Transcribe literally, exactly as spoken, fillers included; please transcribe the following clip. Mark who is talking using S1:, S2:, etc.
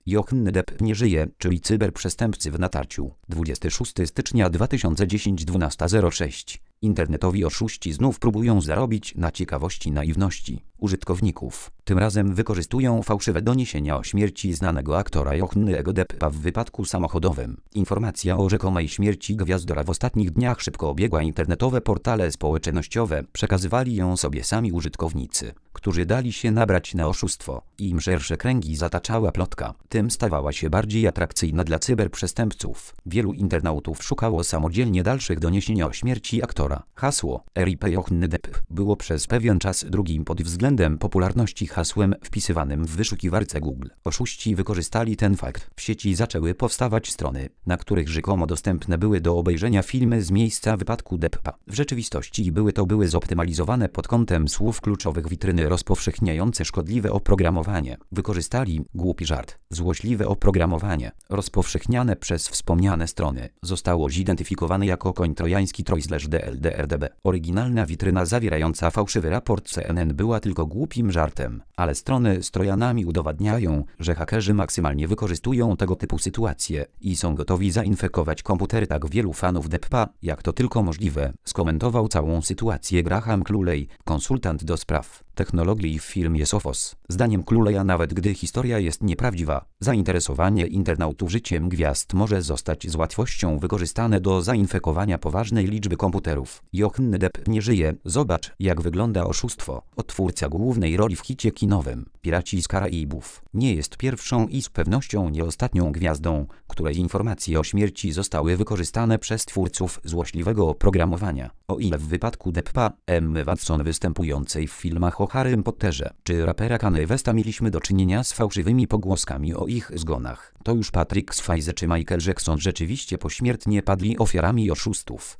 S1: Johnny Depp nie żyje, czyli cyberprzestępcy w natarciu. dwudziestego szóstego stycznia dwa tysiące dziesiątego dwunasta zero sześć. Internetowi oszuści znów próbują zarobić na ciekawości naiwności użytkowników. Tym razem wykorzystują fałszywe doniesienia o śmierci znanego aktora Johnny'ego Deppa w wypadku samochodowym. Informacja o rzekomej śmierci gwiazdora w ostatnich dniach szybko obiegła internetowe portale społecznościowe. Przekazywali ją sobie sami użytkownicy, którzy dali się nabrać na oszustwo. Im szersze kręgi zataczała plotka, tym stawała się bardziej atrakcyjna dla cyberprzestępców. Wielu internautów szukało samodzielnie dalszych doniesień o śmierci aktora. Hasło R I P Johnny Depp było przez pewien czas drugim pod względem popularności hasłem wpisywanym w wyszukiwarce Google. Oszuści wykorzystali ten fakt. W sieci zaczęły powstawać strony, na których rzekomo dostępne były do obejrzenia filmy z miejsca wypadku Deppa. W rzeczywistości były to były zoptymalizowane pod kątem słów kluczowych witryny rozpowszechniające szkodliwe oprogramowanie. Wykorzystali głupi żart. Złośliwe oprogramowanie, rozpowszechniane przez wspomniane strony, zostało zidentyfikowane jako koń trojański Troj D L D R D B. Oryginalna witryna zawierająca fałszywy raport C N N była tylko głupim żartem, ale strony z Trojanami udowadniają, że hakerzy maksymalnie wykorzystują tego typu sytuacje i są gotowi zainfekować komputery tak wielu fanów Deppa, jak to tylko możliwe, skomentował całą sytuację Graham Cluley, konsultant do spraw technologii w firmie Sophos. Zdaniem Cluleya, nawet gdy historia jest nieprawdziwa, zainteresowanie internautów życiem gwiazd może zostać z łatwością wykorzystane do zainfekowania poważnej liczby komputerów. Johnny Depp nie żyje. Zobacz, jak wygląda oszustwo. Odtwórca głównej roli w hicie kinowym Piraci z Karaibów nie jest pierwszą i z pewnością nie ostatnią gwiazdą, której informacje o śmierci zostały wykorzystane przez twórców złośliwego oprogramowania. O ile w wypadku Deppa, Emmy Watson występującej w filmach o Harrym Potterze czy rapera Kanye Westa mieliśmy do czynienia z fałszywymi pogłoskami o ich zgonach, to już Patrick Swayze czy Michael Jackson rzeczywiście pośmiertnie padli ofiarami oszustów.